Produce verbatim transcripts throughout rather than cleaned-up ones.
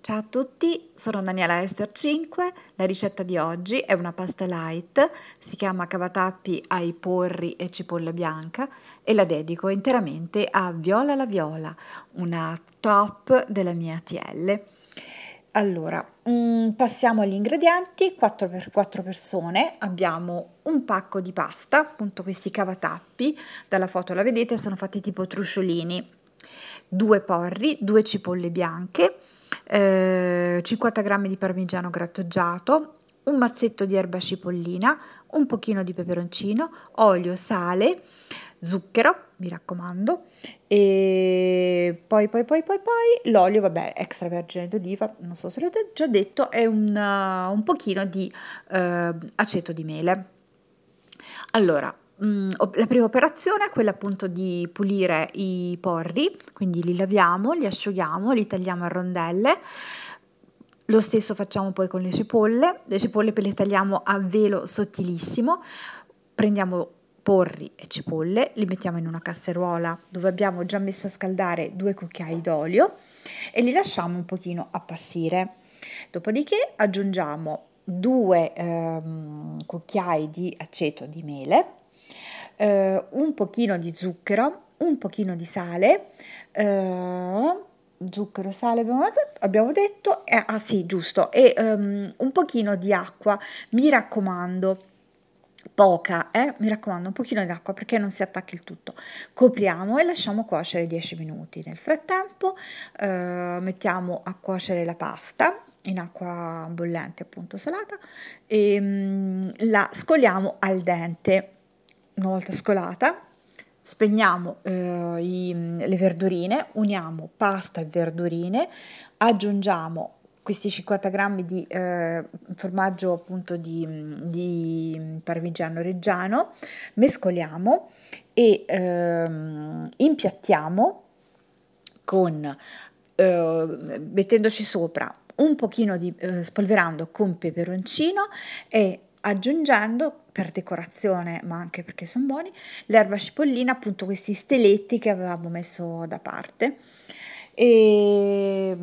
Ciao a tutti, sono Daniela Ester cinque, la ricetta di oggi è una pasta light, si chiama cavatappi ai porri e cipolla bianca e la dedico interamente a Viola la Viola, una top della mia A T L. Allora, mm, passiamo agli ingredienti. quattro per quattro persone abbiamo un pacco di pasta, appunto questi cavatappi, dalla foto la vedete, sono fatti tipo trusciolini, due porri, due cipolle bianche, eh, cinquanta grammi di parmigiano grattugiato, un mazzetto di erba cipollina, un pochino di peperoncino, olio, sale, zucchero, mi raccomando, e poi poi poi poi poi l'olio, vabbè, extravergine d'oliva, non so se l'ho già detto, e un, uh, un pochino di uh, aceto di mele. Allora, mh, la prima operazione è quella appunto di pulire i porri, quindi li laviamo, li asciughiamo, li tagliamo a rondelle. Lo stesso facciamo poi con le cipolle, le cipolle le tagliamo a velo sottilissimo, prendiamo porri e cipolle, li mettiamo in una casseruola dove abbiamo già messo a scaldare due cucchiai d'olio e li lasciamo un pochino appassire. Dopodiché aggiungiamo due ehm, cucchiai di aceto di mele, eh, un pochino di zucchero, un pochino di sale, eh, zucchero, sale abbiamo, abbiamo detto, eh, ah sì, giusto, e um, un pochino di acqua, mi raccomando, poca, eh, mi raccomando, un pochino di acqua perché non si attacca il tutto. Copriamo e lasciamo cuocere dieci minuti. Nel frattempo eh, mettiamo a cuocere la pasta in acqua bollente, appunto salata, e um, la scoliamo al dente. Una volta scolata, spegniamo eh, i, le verdurine, uniamo pasta e verdurine, aggiungiamo questi cinquanta grammi di eh, formaggio appunto di, di parmigiano reggiano, mescoliamo e ehm, impiattiamo con eh, mettendoci sopra un pochino di eh, spolverando con peperoncino e aggiungendo per decorazione, ma anche perché sono buoni, l'erba cipollina, appunto questi steletti che avevamo messo da parte. E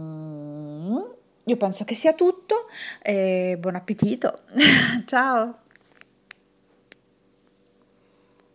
mm, io penso che sia tutto e buon appetito. Ciao!